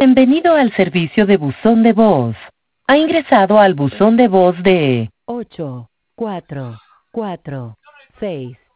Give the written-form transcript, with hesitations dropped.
Bienvenido al servicio de buzón de voz. Ha ingresado al buzón de voz de 8, 4, 4, 6,